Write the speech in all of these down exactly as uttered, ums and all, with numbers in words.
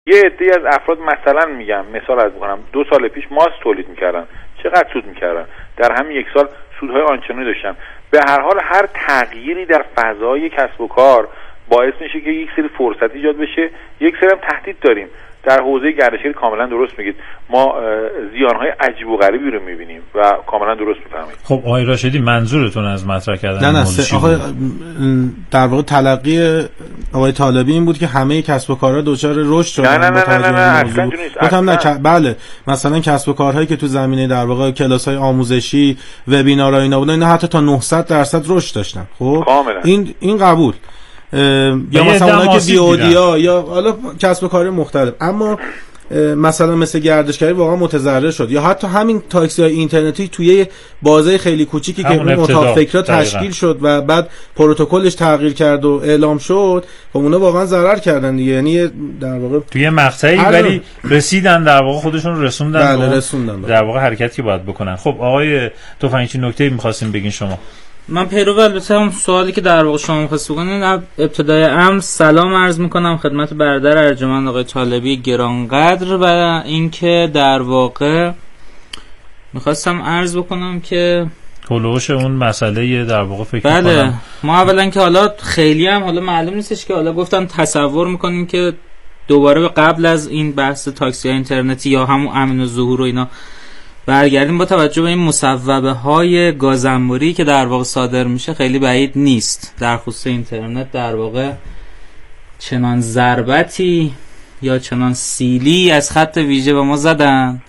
یه عده‌ای از افراد مثلا میگم مثال عرض می‌کنم دو سال پیش ماست تولید می‌کردن، چقدر سود می‌کردن؟ در همین یک سال سودهای آنچنانی داشتن. به هر حال هر تغییری در فضای کسب و کار باعث میشه که یک سری فرصت ایجاد بشه، یک سری هم تهدید داریم. در حوزه گردشگری کاملا درست میگید، ما زیانهای عجیب و غریبی رو میبینیم و کاملا درست میفهمید. خب آقای راشدی منظورتون از مطرح کردن نه نه آقای در واقع تلقی آقای طالبی این بود که همه کسب و کارها دچار رشد شدن. نه نه نه نه نه اصلا گفتم نه بله مثلا کسب و کارهایی که تو زمینه در واقع کلاس‌های آموزشی وبینارها اینا بودن، اینا حتی تا نهصد درصد رشد داشتن. خب این این قبول یا مثلا اونایی که بیودیا یا حالا کسب و کار مختلف، اما مثلا مثل گردشگری واقعا متضرر شد. یا حتی همین تاکسی های اینترنتی توی بازه خیلی کوچیکی که اون اتاق فکرها تشکیل شد و بعد پروتکلش تغییر کرد و اعلام شد، خب اونا واقعا ضرر کردن دیگه. یعنی در واقع توی مقطعی ولی رسیدن در واقع خودشون رو رسوندن بله رسوندن در واقع حرکتی باید بکنن. خب آقای تفنگچی نکته‌ای می‌خواستین بگین شما؟ من پیرو البته هم سوالی که در واقع شما می‌خواستید بکنین، ابتدای امر سلام عرض می‌کنم خدمت برادر ارجمند آقای طالبی گرانقدر و اینکه در واقع می‌خواستم عرض بکنم که هولوش اون مسئله در واقع فکر بله می‌کنم بله ما اولا که حالا خیلی هم حالا معلوم نیستش که حالا گفتن تصور می‌کنیم که دوباره به قبل از این بحث تاکسی اینترنتی یا همون امن الظهور و اینا برگردیم. با توجه به این مصوبه های گازنبوری که در واقع صادر میشه خیلی بعید نیست در خصوص اینترنت در واقع چنان ضربتی یا چنان سیلی از خط ویژه به ما زدند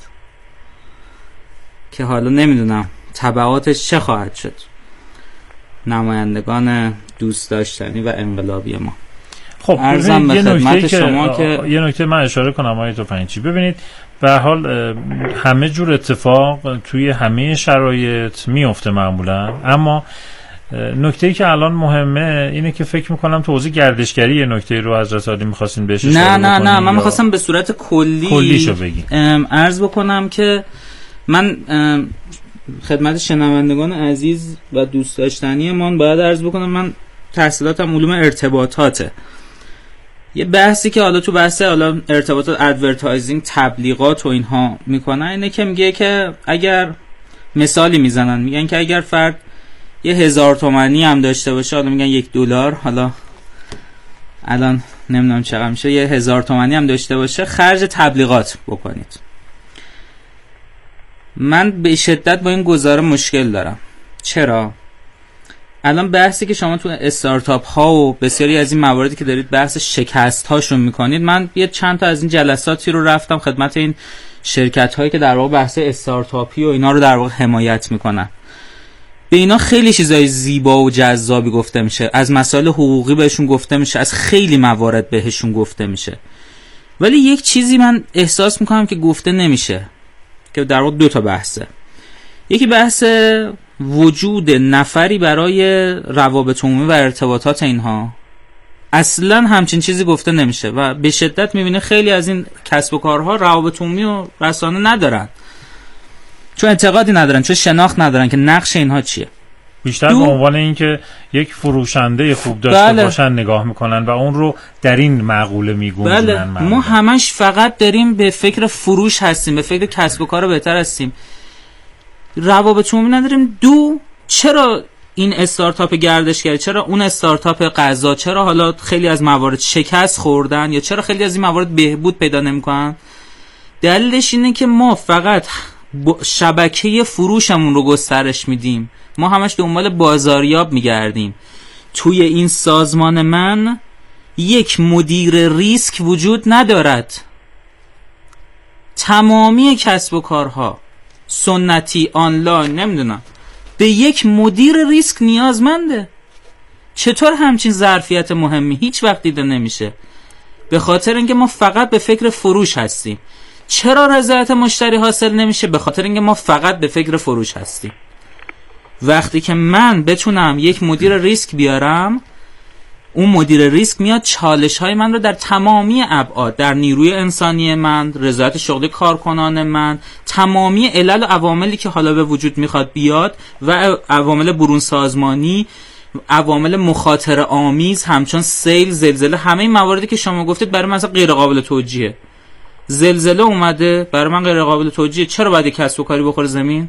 که حالا نمیدونم تبعاتش چه خواهد شد. نمایندگان دوست داشتنی و انقلابی ما. خب ارزم به خدمت شما که یه نکته من اشاره کنم آقای تفنگچی. ببینید به هر حال همه جور اتفاق توی همه شرایط میفته معمولا، اما نکته‌ای که الان مهمه اینه که فکر میکنم تو حوزه گردشگری یه نکته رو حضرت عالی میخواستین بهش اشاره نه نه نه من یا... میخواستم به صورت کلی کلیشو بگین. عرض بکنم که من خدمت شنوندگان عزیز و دوست داشتنی من باید عرض بکنم من تحصیلاتم علوم ارتباطاته. یه بحثی که حالا تو بحث حالا ارتباطات ادورتایزینگ تبلیغات و اینها میکنن اینه که میگه که اگر مثالی میزنن میگن که اگر فرد یه هزار تومانی هم داشته باشه، حالا میگن یک دلار، حالا الان نمیدونم چقدر میشه، یه هزار تومانی هم داشته باشه خرج تبلیغات بکنید. من به شدت با این گزاره مشکل دارم. چرا؟ الان بحثی که شما تو استارتاپ ها و بسیاری از این مواردی که دارید بحث شکست هاشون میکنید، من یه چند تا از این جلساتی رو رفتم خدمت این شرکت هایی که در واقع بحث استارتاپی و اینا رو در واقع حمایت میکنن. به اینا خیلی چیزای زیبا و جذابی گفته میشه، از مسائل حقوقی بهشون گفته میشه، از خیلی موارد بهشون گفته میشه، ولی یک چیزی من احساس میکنم که گفته نمیشه که در واقع دو تا بحثه. یکی بحث وجود نفری برای روابط عمومی و ارتباطات اینها، اصلا همچین چیزی گفته نمیشه و به شدت میبینه خیلی از این کسب و کارها روابط عمومی و رسانه ندارن، چون اعتقادی ندارن، چون شناخت ندارن که نقش اینها چیه. بیشتر به عنوان اینکه یک فروشنده خوب داشته بله. باشن نگاه میکنن و اون رو در این مقوله میگنجونن. بله. ما همش فقط داریم به فکر فروش هستیم، به فکر کسب و کار بهتر هستیم، روابط عمومی نداریم. دو، چرا این استارتاپ گردشگری، چرا اون استارتاپ غذا، چرا حالا خیلی از موارد شکست خوردن یا چرا خیلی از این موارد بهبود پیدا نمیکنن؟ دلیلش اینه که ما فقط شبکه فروشمون رو گسترش میدیم، ما همش دنبال بازاریاب میگردیم. توی این سازمان من یک مدیر ریسک وجود ندارد. تمامی کسب و کارها سنتی آنلاین نمیدونم به یک مدیر ریسک نیازمنده. چطور همچین ظرفیت مهمی هیچ وقت دیده نمیشه؟ به خاطر اینکه ما فقط به فکر فروش هستیم. چرا رضایت مشتری حاصل نمیشه؟ به خاطر اینکه ما فقط به فکر فروش هستیم. وقتی که من بتونم یک مدیر ریسک بیارم، اون مدیر ریسک میاد چالش های من رو در تمامی ابعاد، در نیروی انسانی من، رضایت شغلی کارکنان من، تمامی علل و عواملی که حالا به وجود میخواد بیاد و عوامل برون سازمانی عوامل مخاطره آمیز همچون سیل، زلزله، همه این مواردی که شما گفتید برای من اصلا غیر قابل توجیهه. زلزله اومده برای من غیر قابل توجیهه. چرا باید کسب و کاری بخوره زمین؟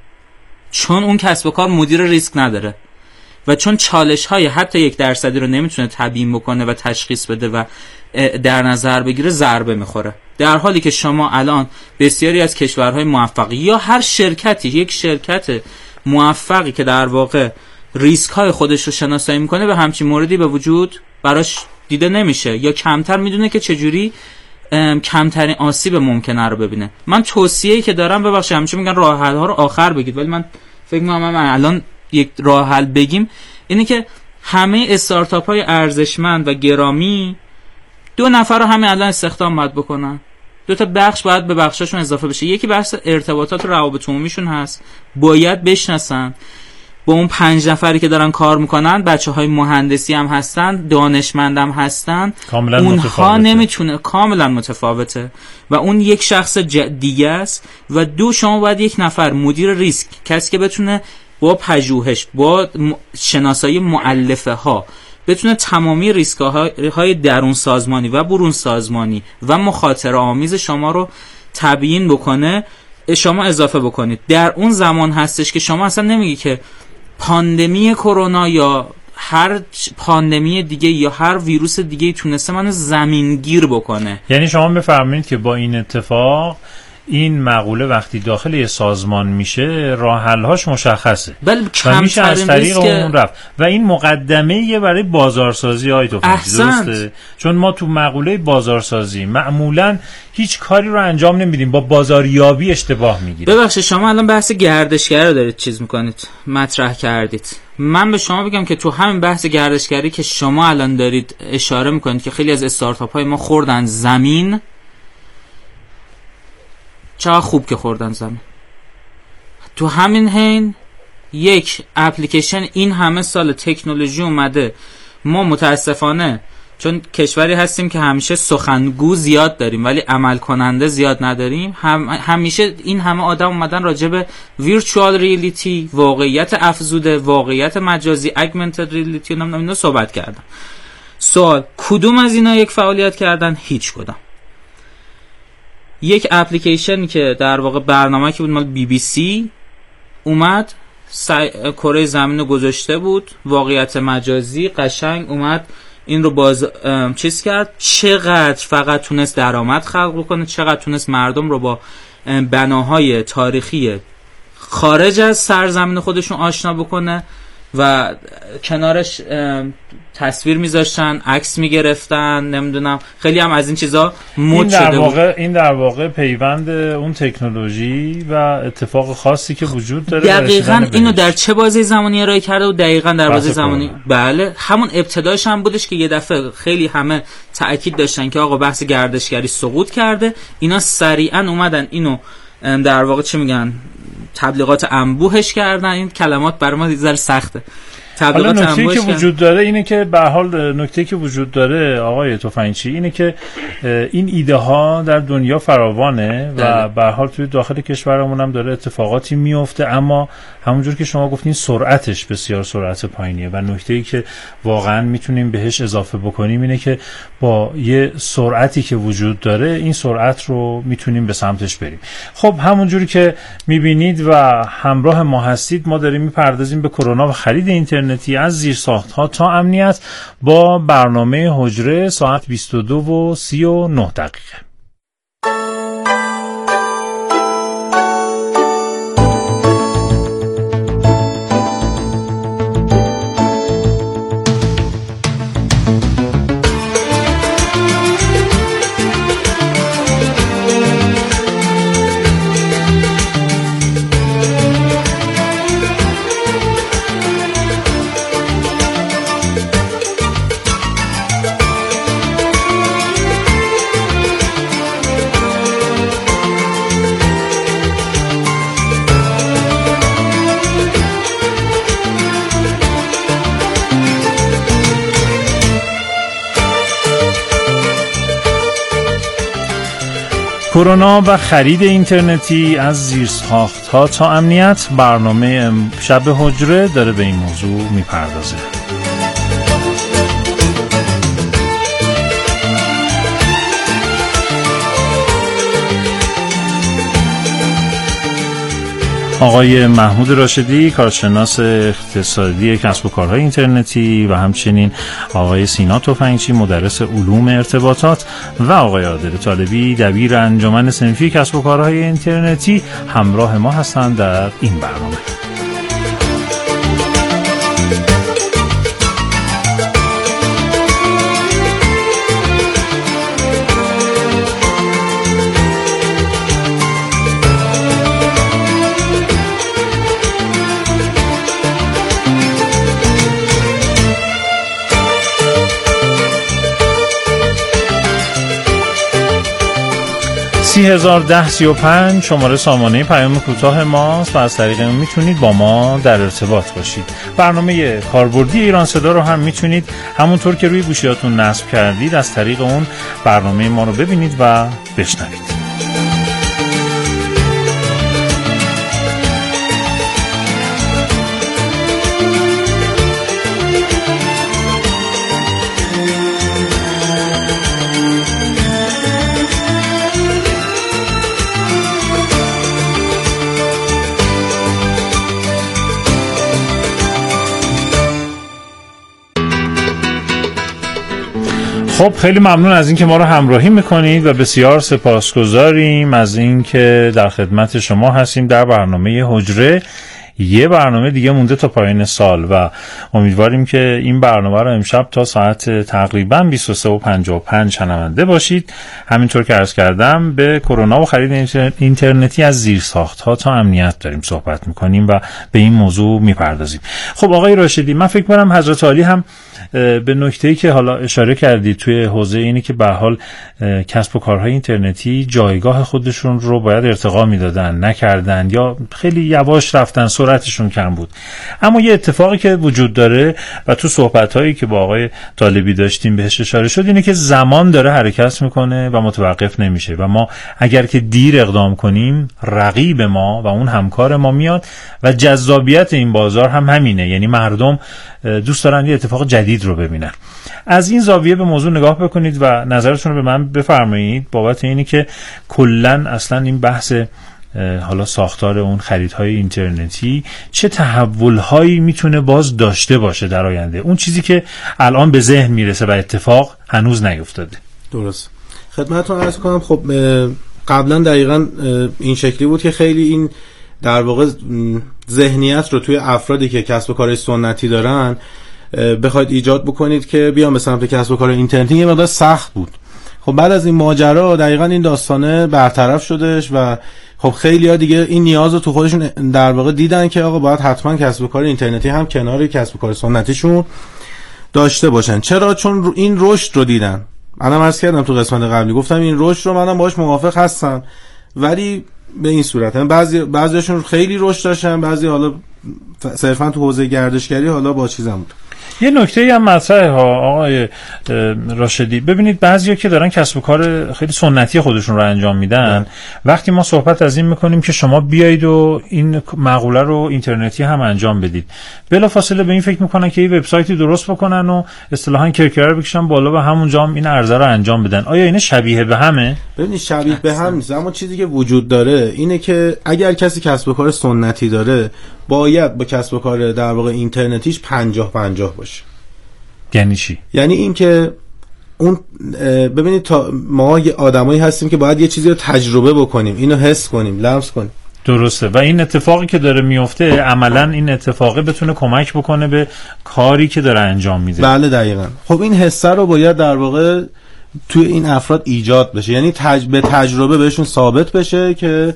چون اون کسب و کار مدیر ریسک نداره و چون چالش های حتی یک درصدی رو نمیتونه تبیین بکنه و تشخیص بده و در نظر بگیره، ضربه میخوره. در حالی که شما الان بسیاری از کشورهای موفق یا هر شرکتی، یک شرکت موفقی که در واقع ریسک های خودش رو شناسایی میکنه به همچین موردی به وجود براش دیده نمیشه یا کمتر میدونه که چجوری کمترین آسیب ممکنه رو ببینه. من توصیه‌ای که دارم، ببخشید همیشه میگن راه حل ها رو آخر بگید، ولی من فکر می‌کنم الان یک راه حل بگیم، اینه که همه استارتاپ های ارزشمند و گرامی دو نفر رو همین الان استخدام باید بکنن. دو تا بخش باید به بخشاشون اضافه بشه. یکی بخش ارتباطات و روابط عمومیشون هست، باید بشناسن با اون پنج نفری که دارن کار میکنن، بچه های مهندسی هم هستن، دانشمند هم هستن، اونها نمیتونه، کاملا متفاوته و اون یک شخص دیگه است. و دو، شما باید یک نفر مدیر ریسک، کسی که بتونه با پژوهش، با شناسایی مؤلفه ها بتونه تمامی ریسک های درون سازمانی و برون سازمانی و مخاطره آمیز شما رو تبیین بکنه، شما اضافه بکنید. در اون زمان هستش که شما اصلا نمیگی که پاندمی کرونا یا هر پاندمی دیگه یا هر ویروس دیگه تونسته منو زمینگیر بکنه. یعنی شما بفرمایید که با این اتفاق این مقوله وقتی داخل یه سازمان میشه راه حل‌هاش مشخصه و میشه از طریق اون رفت و این مقدمه یه برای بازارسازی های تو درسته. چون ما تو مقوله بازارسازی معمولا هیچ کاری رو انجام نمیدیم، با بازاریابی اشتباه میگیریم. ببخشید شما الان بحث گردشگری رو دارید چیز میکنید، مطرح کردید. من به شما بگم که تو همین بحث گردشگری که شما الان دارید اشاره میکنید که خیلی از استارتاپ های ما خوردن زمین، چقدر خوب که خوردن زمین. تو همین حین یک اپلیکیشن این همه سال تکنولوژی اومده، ما متاسفانه چون کشوری هستیم که همیشه سخنگو زیاد داریم ولی عمل کننده زیاد نداریم، هم همیشه این همه آدم اومدن راجع به ویرچوال ریالیتی، واقعیت افزوده، واقعیت مجازی، اگمنتد ریالیتی، نمیدونم اینا صحبت کردن. سوال، کدوم از اینا یک فعالیت کردن؟ هیچ کدوم. یک اپلیکیشن که در واقع برنامه که بود مال بی بی سی اومد کره زمین رو گذاشته بود، واقعیت مجازی قشنگ اومد این رو باز چیز کرد، چقدر فقط تونست درآمد خلق بکنه، چقدر تونست مردم رو با بناهای تاریخی خارج از سرزمین خودشون آشنا بکنه و کنارش تصویر میذاشتن، عکس میگرفتن، نمیدونم خیلی هم از این چیزا مد شده بود. این در واقع پیوند اون تکنولوژی و اتفاق خاصی که وجود داره. دقیقاً اینو در چه بازه زمانی ارائه کرده و دقیقاً در بازه زمانی، بله همون ابتداش هم بودش که یه دفعه خیلی همه تأکید داشتن که آقا بحث گردشگری سقوط کرده، اینا سریعاً اومدن اینو در واقع چی میگن تبلیغات انبوهش کردن. این کلمات برای ما ذره سخته. حالا نکته که وجود داره اینه که به حال نکته که وجود داره آقای تفنگچی اینه که این ایده ها در دنیا فراوانه و به حال توی داخل کشورمون هم داره اتفاقاتی میفته، اما همونجور که شما گفتین سرعتش بسیار سرعت پایینیه و نکته‌ای که واقعا میتونیم بهش اضافه بکنیم اینه که با یه سرعتی که وجود داره این سرعت رو میتونیم به سمتش بریم. خب همونجوری که میبینید و همراه ما هستید ما داریم میپردازیم به کرونا و خرید اینترنت از زیرساخت‌ها تا امنیت با برنامه حجره ساعت بیست و دو و سی و نه دقیقه. کرونا و خرید اینترنتی از زیرساخت‌ها تا امنیت، برنامه شب حجره داره به این موضوع میپردازه. آقای محمود راشدی، کارشناس اقتصادی کسب و کارهای اینترنتی، و همچنین آقای سینا تفنگچی، مدرس علوم ارتباطات، و آقای عادل طالبی، دبیر انجمن صنفی کسب و کارهای اینترنتی همراه ما هستند در این برنامه. سی هزار ده سی و پنج شماره سامانه پیام کوتاه ماست و از طریق اون میتونید با ما در ارتباط باشید. برنامه کاربردی ایران صدا رو هم میتونید همونطور که روی گوشیاتون نصب کردید از طریق اون برنامه ما رو ببینید و بشنوید. خب خیلی ممنون از اینکه ما رو همراهی میکنید و بسیار سپاسگزاریم از اینکه در خدمت شما هستیم در برنامه حجره. یه برنامه دیگه مونده تا پایان سال و امیدواریم که این برنامه رو امشب تا ساعت تقریبا بیست و سه و پنجاه و پنج شنونده باشید. همینطور که عرض کردم به کرونا و خرید اینترنتی از زیرساخت‌ها تا امنیت داریم صحبت میکنیم و به این موضوع میپردازیم. خب آقای راشدی، من فکر کنم حضرت عالی هم به نکته‌ای که حالا اشاره کردید توی حوزه اینی که به حال کسب و کارهای اینترنتی جایگاه خودشون رو باید ارتقا میدادن، نکردن یا خیلی یواش رفتن، سرعتشون کم بود. اما یه اتفاقی که وجود داره و تو صحبت‌هایی که با آقای طالبی داشتیم بهش اشاره شد اینه که زمان داره حرکت میکنه و متوقف نمیشه و ما اگر که دیر اقدام کنیم رقیب ما و اون همکار ما میاد و جذابیت این بازار هم همینه، یعنی مردم دوست دارن یه اتفاق جدید رو ببینن. از این زاویه به موضوع نگاه بکنید و نظرتون رو به من بفرمایید بابت اینی که کلن اصلا این بحث حالا ساختار اون خریدهای اینترنتی چه تحولهایی میتونه باز داشته باشه در آینده، اون چیزی که الان به ذهن میرسه و اتفاق هنوز نیفتاده. درست خدمتتون عرض کنم. خب قبلا دقیقاً این شکلی بود که خیلی این در واقع ذهنیت رو توی افرادی که کسب و کار سنتی دارن بخواید ایجاد بکنید که بیان به سمت کسب و کار اینترنتی یه مقدار سخت بود. خب بعد از این ماجرا دقیقاً این داستانه برطرف شدش و خب خیلی‌ها دیگه این نیاز رو تو خودشون در واقع دیدن که آقا باید حتما کسب و کار اینترنتی هم کنار کسب و کار سنتیشون داشته باشن. چرا؟ چون این رشد رو دیدن. منم عرض کردم تو قسمت قبلی، گفتم این رشد رو منم باهاش موافق هستم، ولی به این صورت هم بعضی بعضیاشون خیلی رشد داشتن، بعضی حالا صرفا تو حوزه گردشگری حالا با چیزام بود. یه نکته هم مطرحه ها آقای راشدی، ببینید بعضیا که دارن کسب و کار خیلی سنتی خودشون رو انجام میدن، وقتی ما صحبت از این میکنیم که شما بیایید و این مقوله رو اینترنتی هم انجام بدید، بلافاصله به این فکر میکنن که یه وبسایتی درست بکنن و اصطلاحاً کرکره رو بکشن بالا و همونجا هم این عرضه رو انجام بدن. آیا این شبیه به همه؟ ببینید شبیه به هم نیست، اما چیزی که وجود داره اینه که اگر کسی کسب و کار سنتی داره باید با کسب و کار در واقع اینترنتیش پنجاه پنجاه باشه. یعنی چی؟ یعنی این که اون ببینید تا ما یه آدمایی هستیم که باید یه چیزی رو تجربه بکنیم، اینو حس کنیم، لمس کنیم. درسته، و این اتفاقی که داره میفته عملاً این اتفاقه بتونه کمک بکنه به کاری که داره انجام میده. بله دقیقاً. خب این حس رو باید در واقع توی این افراد ایجاد بشه، یعنی تج... به تجربه بهشون ثابت بشه که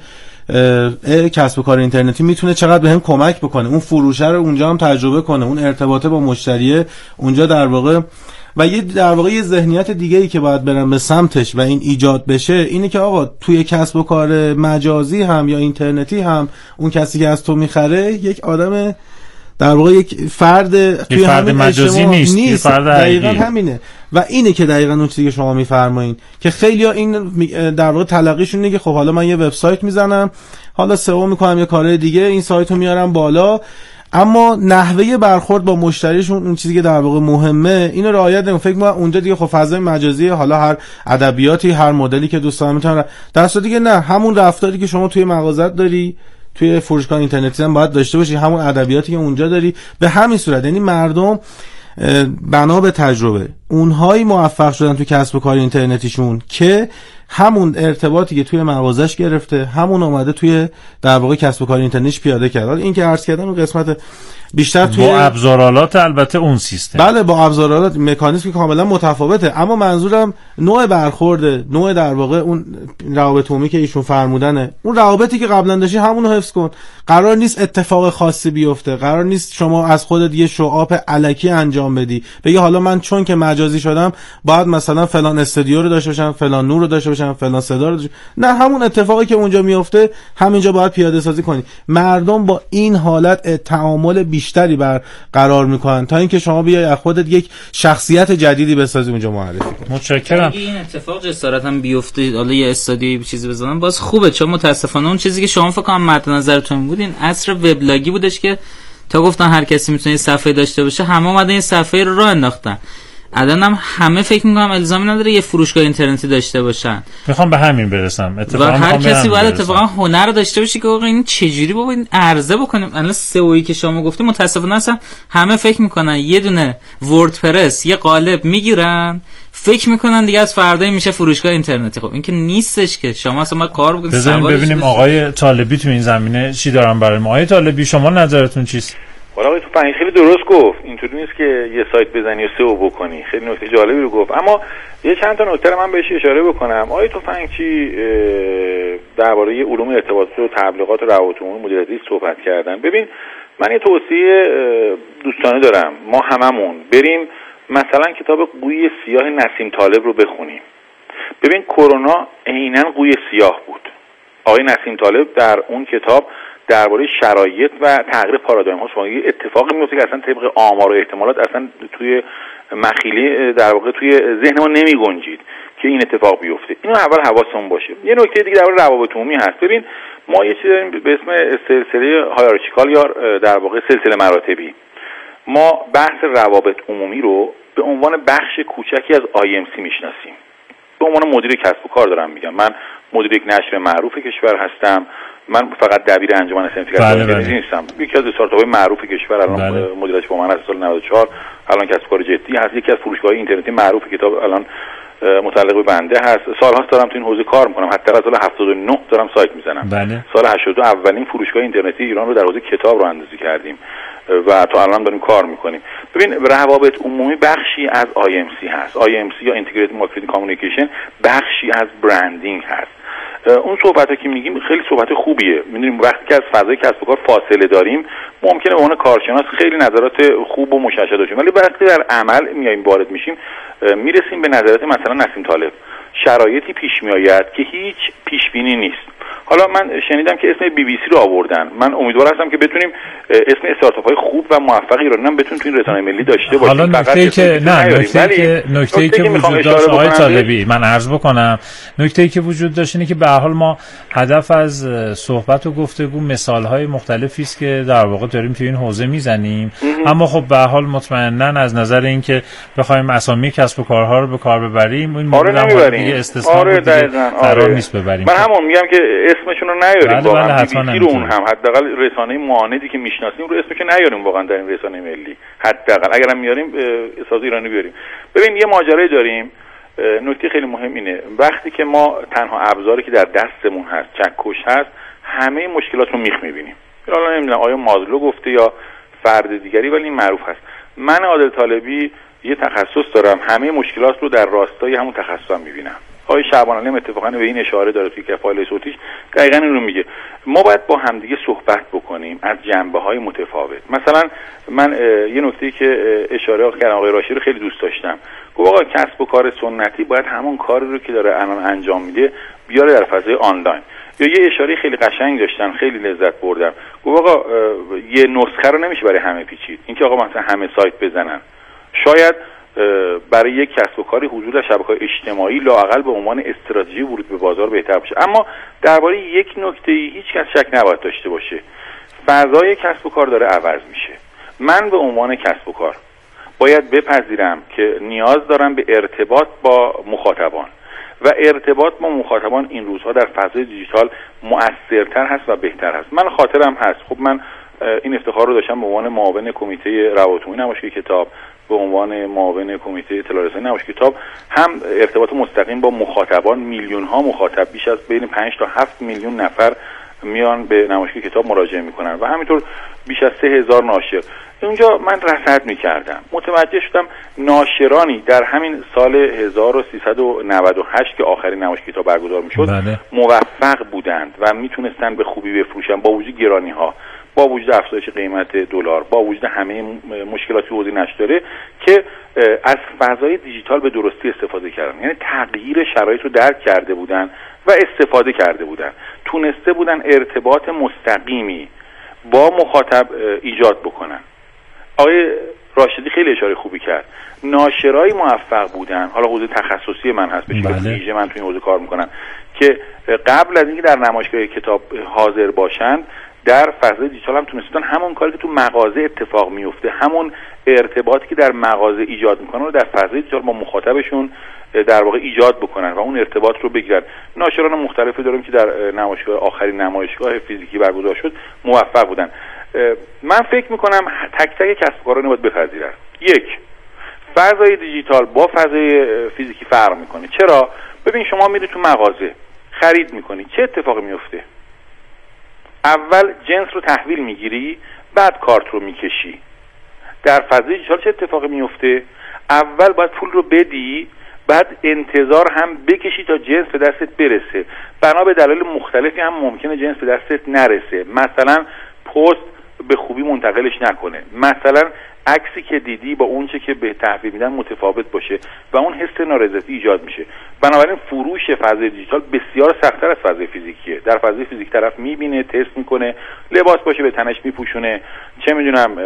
کسب و کار اینترنتی میتونه چقدر بهم کمک بکنه، اون فروشه رو اونجا هم تجربه کنه، اون ارتباطه با مشتریه اونجا در واقع. و یه در واقع یه ذهنیت دیگه ای که باید برن به سمتش و این ایجاد بشه اینه که آقا توی کسب و کار مجازی هم یا اینترنتی هم اون کسی که از تو میخره یک آدم در واقع یک فرد توی فرد مجازی نیست, نیست. فرد دقیقاً همینه و اینه که دقیقاً اون چیزی که شما میفرمایید که خیلی‌ها این در واقع تلقیشون اینه که خب حالا من یه وبسایت میزنم، حالا سئو میکنم، یه کارهای دیگه، این سایتو میارم بالا، اما نحوه برخورد با مشتریشون اون چیزی که در واقع مهمه اینو رعایت نمی‌کنه. فکر می‌کنم اونجا دیگه خب فضای مجازی حالا هر ادبیاتی هر مدلی که دوستان میتونن در صورتی که نه همون رفتاری که شما توی مغازت داری توی فروشگاه اینترنتی هم باید داشته باشی، همون ادبیاتی که اونجا داری. به همین صورت یعنی مردم بنا به تجربه اونهایی موفق شدن تو کسب و کار اینترنتیشون که همون ارتباطی که توی مغازش گرفته همون اومده توی در واقع کسب و کار اینترنتیش پیاده کرد. این که عرض کردم اون قسمت بیشتر توی با ابزارالات البته اون سیستم، بله با ابزارالات مکانیزم کاملا متفاوته، اما منظورم نوع برخورده، نوع در واقع اون روابط عمومی که ایشون فرمودنه، اون روابطی که قبلا داشتی همون رو حفظ کن. قرار نیست اتفاق خاصی بیفته، قرار نیست شما از خودت یه شعاع الکی انجام بدی بگی حالا من چون که مجازی شدم باید مثلا فلان استودیو رو داشته باشم، فلان نور رو داشته باشم، فلان صدا رو داشته باشم. نه، همون اتفاقی که اونجا میفته همینجا باید پیاده سازی کنی. مردم با این حالت تعامل بیشتری بر قرار میکنن تا اینکه شما بیای از خودت یک شخصیت جدیدی بسازی اونجا معرفی کنی. متشکرم. اگه این اتفاق جسارت هم بیفته، حالا یه استادیوی چیزی بزنن باز خوبه، چون متاسفانه اون چیزی که شما فکر کنم مد نظرتون بود این عصر وبلاگی بودش که تا گفتن هر کسی میتونه یه صفحه داشته باشه، همه اومدن این صفحه رو راه انداختن. الان هم همه فکر میکنم الزامی نداره یه فروشگاه اینترنتی داشته باشن. میخوام به همین برسم. اتفاقا هر کسی باید اتفاقا هنر داشته باشه که آقا این چجوری بابا این عرضه بکنیم. الان سئویی که شما گفتید متاسفانه اصلا همه فکر میکنن یه دونه وردپرس یه قالب میگیرن فکر میکنن دیگه از فردای میشه فروشگاه اینترنتی. خب این که نیستش که شما اصلا ما کار بکنید. بذاریم ببینیم آقای طالبی تو این زمینه چی دارن برای ما. آقای طالبی شما نظرتون چیست؟ والا آقای توفنگی خیلی درست گفت، اینطوری نیست که یه سایت بزنی و سئو بکنی. خیلی نکته جالبی رو گفت، اما یه چند تا نکته من بهش اشاره بکنم. آقای توفنگی درباره علوم ارتباطات و تبلیغات و روابط عمومی مدیریت صحبت کردن. ببین من یه توصیه دوستانه دارم، ما هممون بریم مثلا کتاب قوی سیاه نسیم طالب رو بخونیم. ببین کرونا عیناً قوی سیاه بود. آقای نسیم طالب در اون کتاب درباره شرایط و تغییر پارادایم ها شما یه اتفاقی میفته که اصلا طبق آمار و احتمالات اصلا توی مخیلی در واقع توی ذهن ما نمی گنجید که این اتفاق بیفته. اینو اول حواسمون باشه. یه نکته دیگه درباره روابط عمومی هست. ببین ما یه چیزی داریم به اسم سلسله هایرارچیکال یا در واقع سلسله مراتبی. ما بحث روابط عمومی رو به عنوان بخش کوچکی از آی ام سی میشناسیم. به عنوان مدیر کسب و کار دارم میگم. من مدیر یک نشر معروف کشور هستم. من فقط دبیر انجمن صنفی کسب نیستم. یکی از استارتاپ‌های معروف کشور الان بله. مدیرش با من از سال نود و چهار الان کسب و کار جدی هست. یکی از فروشگاه‌های اینترنتی معروف کتاب الان متعلق به بنده هست. سال‌هاست دارم تو این حوزه کار می‌کنم. حتی از سال هفتاد و نه دارم سایت می‌زنم. بله. سال هشتاد و دو اولین فروشگاه اینترنتی ایران رو در حوزه کتاب راه‌اندازی کردیم و تا الان داریم کار می‌کنیم. ببین روابط عمومی بخشی از آی ام سی هست. آی ام سی یا اینتگریتد مارکتینگ کامیونیکیشن بخشی از برندینگ هست. اون صحبتایی که میگیم خیلی صحبت خوبیه. میدونیم وقتی که از فضای کسب و کار فاصله داریم ممکنه به عنوان کارشناس خیلی نظرات خوب و مشخص داشته، ولی وقتی در عمل میایم وارد میشیم میرسیم به نظرات مثلا نسیم طالب. شرایطی پیش میآید که هیچ پیش بینی نیست. حالا من شنیدم که اسم بی بی سی رو آوردن. من امیدوار هستم که بتونیم اسم استارتاپ های خوب و موفق ایران هم بتونیم تو این رسانه ملی داشته باشیم. حالا نکته‌ای که نه نکته‌ای که نکته‌ای که وجود داشت آقای طالبی من عرض بکنم، نکته‌ای که وجود داشت اینه که به هر حال ما هدف از صحبت و گفتگو مثال‌های مختلفی است که در واقع داریم تو این حوزه میزنیم، اما خب به هر حال مطمئنا از نظر اینکه بخوایم اسامی کسب و کارها رو به کار ببریم این مورد هم دیگه استثنا آره بود دیگه قرار نیست ببریم. من همون میگم که اسمشون رو نیاریم بله واقعا. بله بی بی سی رو اون هم حداقل رسانه معاندی که میشناسیم رو اسمش نیاریم واقعا در این رسانه ملی. حداقل اگرم میاریم ساز ایرانی بیاریم. ببین یه ماجرای داریم. نکته خیلی مهم اینه وقتی که ما تنها ابزاری که در دستمون هست چکش هست همه مشکلات رو میخ میبینیم. حالا نمیدونم آیا مازلو گفته یا فرد دیگری ولی این معروف هست. من عادل طالبی یه تخصص دارم، همه مشکلات رو در راستای همون تخصصم میبینم. آقای شعبان علیم اتفاقا به این اشاره داره توی که فایل صوتیش دقیقاً این رو میگه. ما باید با همدیگه صحبت بکنیم از جنبه‌های متفاوت. مثلا من یه نکته‌ای که اشاره کردم آقای راشی رو خیلی دوست داشتم. گفت آقا کسب و کار سنتی باید همون کاری رو که داره الان انجام میده بیاره در فضای آنلاین. یا یه اشاره خیلی قشنگ داشتن خیلی لذت بردم. گفت آقا یه نسخه رو نمیشه برای همه پیچید. اینکه آقا مثلا همه سایت بزنن. شاید برای یک کسب و کاری حضور در شبکه‌های اجتماعی لااقل به عنوان استراتژی ورود به بازار بهتر باشه. اما درباره یک نکته‌ای هیچ کس شک نباید داشته باشه. فضای کسب و کار داره عوض میشه. من به عنوان کسب و کار باید بپذیرم که نیاز دارم به ارتباط با مخاطبان و ارتباط با مخاطبان این روزها در فضای دیجیتال مؤثرتر هست و بهتر هست. من خاطرم هست، خب من این افتخار رو داشتم به عنوان معاون کمیته روابط عمومی نمایشگاه کتاب، به عنوان معاون کمیته اطلاع رسانی نمایشگاه کتاب، هم ارتباط مستقیم با مخاطبان، میلیون ها مخاطب، بیش از بین پنج تا هفت میلیون نفر میان به نمایشگاه کتاب مراجعه میکنن و همینطور بیش از سه هزار ناشر. اونجا من رصد میکردم، متوجه شدم ناشرانی در همین سال هزار و سیصد و نود و هشت که آخرین نمایشگاه کتاب برگزار میشد بله. موفق بودند و میتونستن به خوبی بفروشن با وجود گرانی ها، با وجود افزایش قیمت دلار، با وجود همه مشکلاتی حوزه نشر داره، که از فضای دیجیتال به درستی استفاده کردن. یعنی تغییر شرایط رو درک کرده بودن و استفاده کرده بودن، تونسته بودن ارتباط مستقیمی با مخاطب ایجاد بکنن. آقای راشدی خیلی اشاره خوبی کرد، ناشرای موفق بودن، حالا حوزه تخصصی من هست، به شکل ویژه من تو این حوزه کار میکنم، که قبل از اینکه در نمایشگاه کتاب حاضر باشند در فضای دیجیتال هم تونستن همون کاری که تو مغازه اتفاق میفته، همون ارتباطی که در مغازه ایجاد میکنن رو در فضای دیجیتال با مخاطبشون در واقع ایجاد بکنن و اون ارتباط رو بگیرن. ناشران مختلفی داریم که در نمایشگاه آخرین نمایشگاه فیزیکی برگزار شد موفق بودن. من فکر میکنم تک تک کسب و کارا باید بپذیرن یک، فضای دیجیتال با فضای فیزیکی فرق میکنه. چرا؟ ببین شما میری تو مغازه خرید میکنی، چه اتفاقی میفته؟ اول جنس رو تحویل میگیری، بعد کارت رو میکشی. در فضای دیجیتال چه اتفاقی میفته؟ اول باید پول رو بدی، بعد انتظار هم بکشی تا جنس به دستت برسه. بنا به دلایل مختلفی هم ممکنه جنس به دستت نرسه، مثلا پست به خوبی منتقلش نکنه، مثلا عکسی که دیدی با اون چه که به تحویل میدن متفاوت باشه و اون حس نارضایتی ایجاد میشه. بنابراین فروش فضای دیجیتال بسیار سخت‌تر از فضای فیزیکیه. در فضای فیزیک طرف میبینه، تست میکنه، لباس باشه به تنش میپوشونه، چه میدونم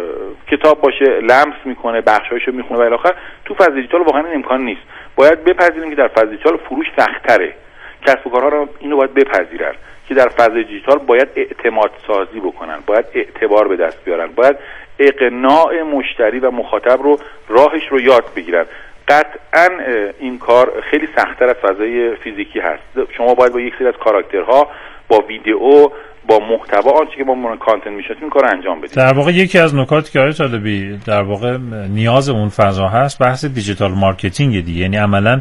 کتاب باشه لمس میکنه، بخشایشو میخونه و الی آخر. تو فضای دیجیتال واقعا این امکان نیست. باید بپذیریم که در فضای دیجیتال فروش سخت‌تره. کسب و کارها رو اینو باید بپذیرن که در فضای دیجیتال باید اعتماد سازی بکنن، باید اعتبار به دست بیارن، باید اقناع مشتری و مخاطب رو راهش رو یاد بگیرن. قطعا این کار خیلی سخت‌تر از فضای فیزیکی هست. شما باید با یک سری از کاراکترها، با ویدئو، با محتوا، آنچه که با من کانتنت میشناسیم این کار انجام بدید. در واقع یکی از نکاتی که آقای طالبی در واقع نیاز اون فضا هست بحث دیجیتال مارکتینگ دیگه، یعنی عملا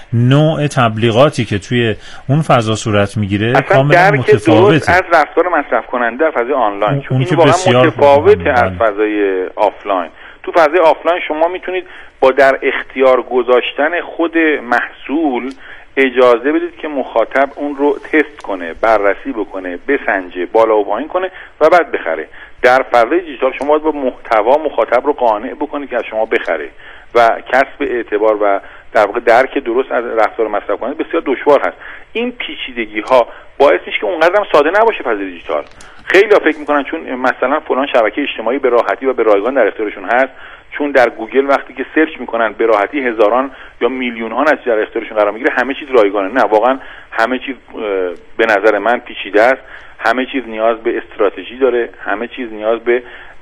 نوع تبلیغاتی که توی اون فضا صورت میگیره کاملا متفاوته از رفتار مصرف کننده در فضای آنلاین، چون این واقعا متفاوته از فضای آفلاین. تو فضای آفلاین شما میتونید با در اختیار گذاشتن خود محصول اجازه بدید که مخاطب اون رو تست کنه، بررسی بکنه، بسنجه، بالا و پایین کنه و بعد بخره. در فضای دیجیتال شما باید با محتوا مخاطب رو قانع بکنید که از شما بخره و کسب اعتبار و در واقع درک درست از رفتار مصرف کننده بسیار دشوار هست. این پیچیدگی ها باعث میشه که اونقدر هم ساده نباشه فضای دیجیتال. خیلی ها فکر میکنن چون مثلا فلان شبکه اجتماعی به راحتی و به رایگان در اختیارشون هست، چون در گوگل وقتی که سرچ میکنن به راحتی هزاران یا میلیون ها نتیجه در اختیارشون قرار میگیره، همه چیز رایگانه. نه، واقعا همه چیز به نظر من پیچیده است، همه چیز نیاز به استراتژی داره، همه چیز نیاز به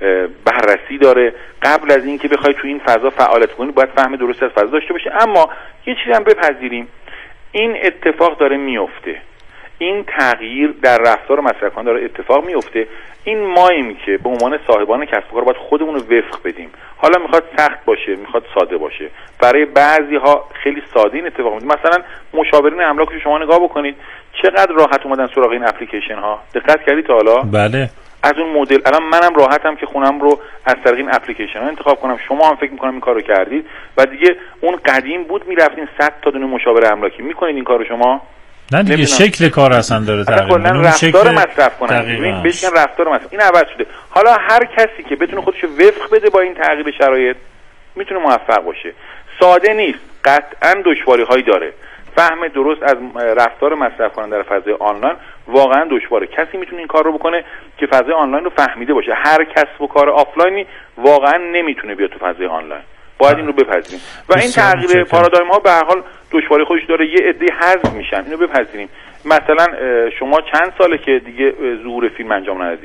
بررسی داره. قبل از اینکه بخوای تو این فضا فعالیت کنی باید فهم درستی از فضا داشته باشی. اما یه چیزی هم بپذیریم، این اتفاق داره میفته، این تغییر در رفتار مصرف کننده داره اتفاق میفته. این ماییم که به عنوان صاحبان کسب و کار باید خودمون رو وفق بدیم. حالا میخواد سخت باشه، میخواد ساده باشه. برای بعضی ها خیلی ساده این اتفاق میفته. مثلا مشاورین املاک رو شما نگاه بکنید چقدر راحت اومدن سراغ این اپلیکیشن ها. دقت کردید تا حالا؟ بله. از اون مدل الان منم راحتم که خونم رو از طریق این اپلیکیشن ها انتخاب کنم. شما هم فکر میکنم این کارو کردید و دیگه اون قدیم بود میرفتین صد تا دونه مشاور املاکی. میکنید این کارو شما؟ نه دیگه نمیدونم. شکل کار اصلا داره تغییر میکنه. رفتار مصرف کننده ببین بهش میگن رفتار مصرف. این عوض شده. حالا هر کسی که بتونه خودشو وفق بده با این تغییر شرایط میتونه موفق باشه. ساده نیست، قطعا دشواری‌هایی داره. فهم درست از رفتار مصرف کننده در فضای آنلاین واقعا دشواره. کسی میتونه این کار رو بکنه که فضای آنلاین رو فهمیده باشه. هر کسب و کار آفلاینی واقعا نمیتونه بیاد تو فضای آنلاین. باید این رو بپذیریم و این تغییر پارادایم ها به هر حال دشواری خودش داره. یه عده حذف میشن، اینو بپذیریم. مثلا شما چند ساله که دیگه ظهور فیلم انجام ندادید؟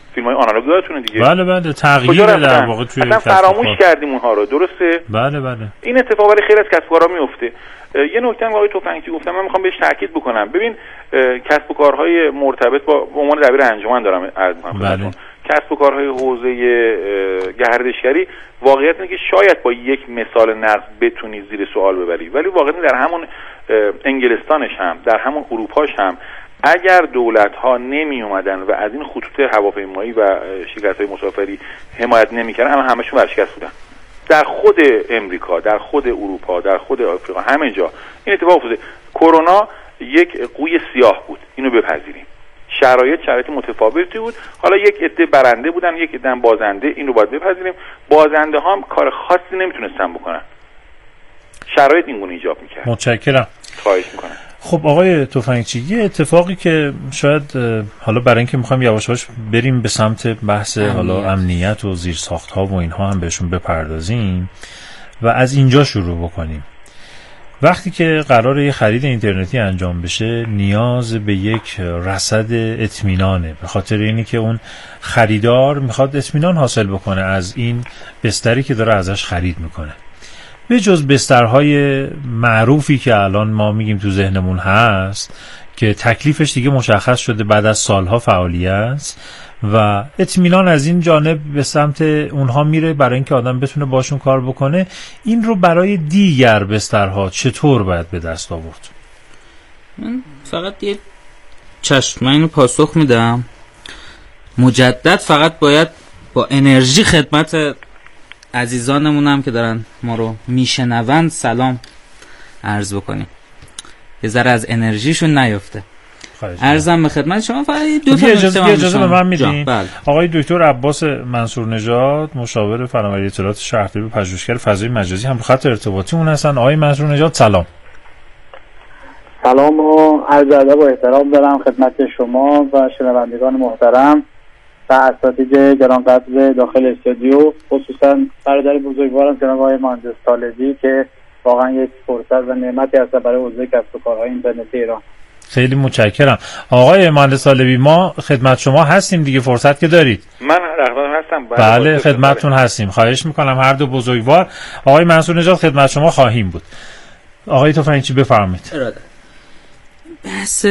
فیلم‌های آنالوگ یادتونه دیگه. بله بله تغییر در واقع توی اصلا فراموش کردیم اونها رو، درسته؟ بله بله. این اتفاق برای خیلی از کسب و کارها میفته. یه نکته هم آقای تفنگچی گفتم، من میخوام بهش تاکید بکنم. ببین کسب و کارهای مرتبط با عنوان دبیر انجمن دارم عرض می‌کنم. بله. کسب و کارهای حوزه گردشگری واقعیت اینه که شاید با یک مثال نقد بتونی زیر سوال ببری، ولی واقعیت در همون انگلستانش هم در همون اروپاش هم اگر دولت‌ها نمی اومدن و از این خطوط هواپیمایی و شرکت‌های مسافری حمایت نمی‌کردن، هم همشون ورشکست بودن. در خود امریکا، در خود اروپا، در خود آفریقا، همه جا این اتفاق افتاده. کرونا یک قوی سیاه بود، اینو بپذیریم. شرایط شرایط متفاوتی بود. حالا یک عده برنده بودن، یک عده بازنده، این رو باید بپذیریم. بازنده ها هم کار خاصی نمیتونستن بکنن. شرایط این گونه ایجاب می‌کرد. متشکرم. خواهش می‌کنم. خب آقای تفنگچی، یه اتفاقی که شاید حالا برای اینکه میخوایم یواش یواش بریم به سمت بحث امنیت. حالا امنیت و زیرساخت‌ها و اینها هم بهشون بپردازیم و از اینجا شروع بکنیم. وقتی که قراره یه خرید اینترنتی انجام بشه، نیاز به یک رصد اطمینانه، به خاطر اینی که اون خریدار میخواد اطمینان حاصل بکنه از این بستری که داره ازش خرید میکنه. به جز بسترهای معروفی که الان ما میگیم تو ذهنمون هست که تکلیفش دیگه مشخص شده بعد از سالها فعالیت و اطمینان از این جانب به سمت اونها میره برای اینکه آدم بتونه باشون کار بکنه، این رو برای دیگر بسترها چطور باید به دست آورد؟ من فقط یه چشم من اینو پاسخ میدم. مجدد فقط باید با انرژی خدمت عزیزانمونم که دارن ما رو میشنوند سلام عرض بکنیم، یه ذره از انرژیشون نیفته. عرضم به خدمت شما. فقط دو تا اجازه, اجازه به من میدین؟ آقای دکتر عباس منصور نژاد، مشاور فناوری اطلاعات شهرداری و پژوهشگر فضای مجازی، هم خط ارتباطی اون هستن. آقای منصور نژاد سلام. سلام و عرض ادب و احترام دارم خدمت شما و شنوندگان محترم و اساتید گرانقدر داخل استودیو، خصوصا برادر بزرگوارم جناب آقای مهندس طالبی که واقعا یک فرصت و نعمتی هست برای حوزه کسب و کارهای اینترنتی ایران. خیلی متشکرم. آقای مهندس طالبی، ما خدمت شما هستیم دیگه، فرصت که دارید. من رقبان هستم. بله خدمتتون هستیم. خواهش میکنم هر دو بزرگوار. آقای منصور نژاد خدمت شما خواهیم بود. آقای تفنگچی بفرمایید. بحث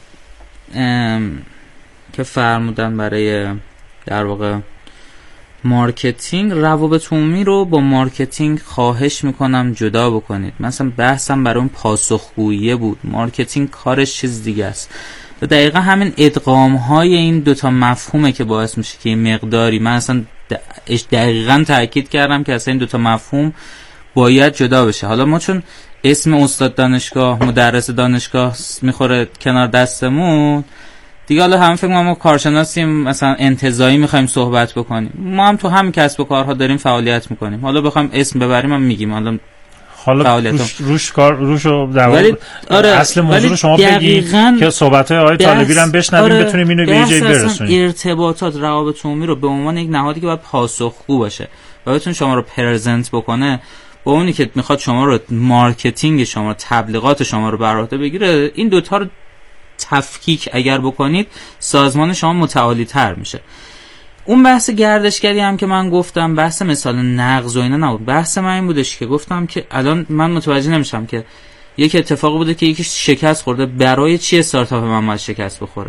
که فرمودن برای در واقع مارکتینگ، روابط عمومی رو با مارکتینگ خواهش میکنم جدا بکنید. مثلا بحثم برای اون پاسخگویی بود. مارکتینگ کارش چیز دیگه است. و دقیقا همین ادغام های این دوتا مفهومه که باعث میشه که این مقداری، من اصلا دقیقا تاکید کردم که اصلا این دوتا مفهوم باید جدا بشه. حالا ما چون اسم استاد دانشگاه، مدرس دانشگاه میخوره کنار دستمون دیگه، حالا هم فکر ما کارشناسیم مثلا انتزاعی میخوایم صحبت بکنیم، ما هم تو همین کسب و کارها داریم فعالیت میکنیم. حالا بخوایم اسم ببریم هم میگیم حالا حالا روش, روش کار روشو در واقع آره اصل موضوع رو شما بگید که صحبت‌های آقای طالبی رو بشنویم آره بتونیم اینو به جای برسونیم. ارتباطات، روابط عمومی رو به عنوان یک نهادی که باید پاسخگو باشه و بتونه شما رو پرزنت بکنه با اونی که میخواد شما رو مارکتینگ شما رو، تبلیغات شما رو بر عهده بگیره، این دوتا رو تفکیک اگر بکنید سازمان شما متعالی تر میشه. اون بحث گردشگری هم که من گفتم، بحث مثال نقض و اینا نبود. بحث من این بودش که گفتم که الان من متوجه نمیشم که یک اتفاقی بوده که یکی شکست خورده، برای چی استارتاپ من باید شکست بخوره؟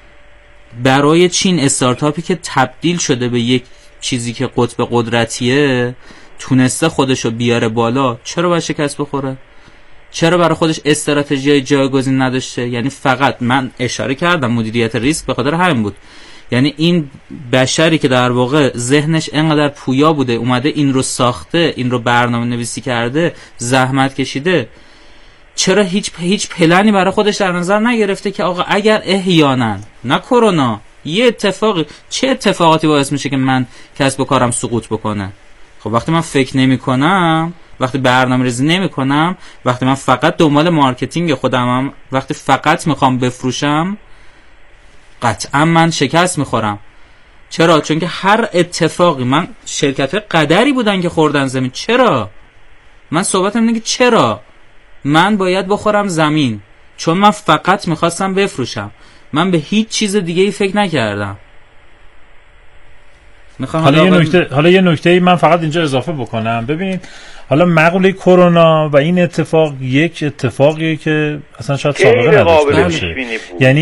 برای چین استارتاپی که تبدیل شده به یک چیزی که قطب قدرتیه، تونسته خودشو بیاره بالا، چرا باید شکست بخوره؟ چرا برای خودش استراتژی جایگزین نداشته؟ یعنی فقط من اشاره کردم مدیریت ریسک به خاطر همین بود. یعنی این بشری که در واقع ذهنش انقدر پویا بوده، اومده این رو ساخته، این رو برنامه نویسی کرده، زحمت کشیده، چرا هیچ هیچ پلنی برای خودش در نظر نگرفته که آقا اگر احیانا نه کرونا یه اتفاقی، چه اتفاقاتی باعث میشه که من کسب و کارم سقوط بکنه؟ خب وقتی من فکر نمی کنم، وقتی برنامه ریزی نمی کنم، وقتی من فقط دنبال مارکتینگ خودمم، وقتی فقط میخوام بفروشم، قطعا من شکست میخورم. چرا؟ چون که هر اتفاقی، من شرکت قدری بودن که خوردن زمین، چرا؟ من صحبتم اینه که چرا من باید بخورم زمین؟ چون من فقط میخواستم بفروشم، من به هیچ چیز دیگه ای فکر نکردم. حالا یه نکته حالا یه نکته من فقط اینجا اضافه بکنم. ببینید حالا مقوله کرونا و این اتفاق یک اتفاقیه که اصلا شاید سابقه نداشته باشه. یعنی